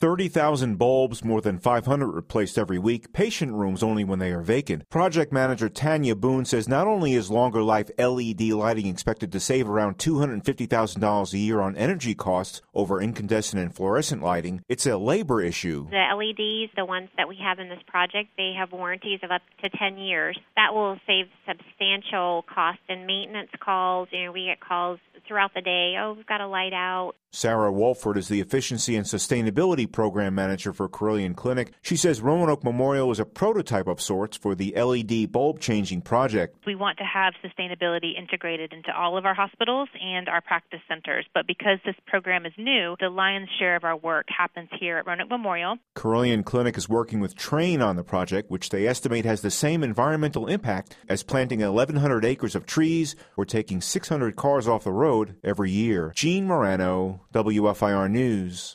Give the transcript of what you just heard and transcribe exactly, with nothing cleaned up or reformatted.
thirty thousand bulbs, more than five hundred replaced every week, patient rooms only when they are vacant. Project manager Tanya Boone says not only is longer life L E D lighting expected to save around two hundred fifty thousand dollars a year on energy costs over incandescent and fluorescent lighting, it's a labor issue. The L E Ds, the ones that we have in this project, they have warranties of up to ten years. That will save substantial cost and maintenance calls. You know, we get calls throughout the day, oh, we've got a light out. Sarah Walford is the Efficiency and Sustainability Program Manager for Carilion Clinic. She says Roanoke Memorial is a prototype of sorts for the L E D bulb changing project. We want to have sustainability integrated into all of our hospitals and our practice centers, but because this program is new, the lion's share of our work happens here at Roanoke Memorial. Carilion Clinic is working with Trane on the project, which they estimate has the same environmental impact as planting eleven hundred acres of trees or taking six hundred cars off the road every year. Gene Morano, W F I R News.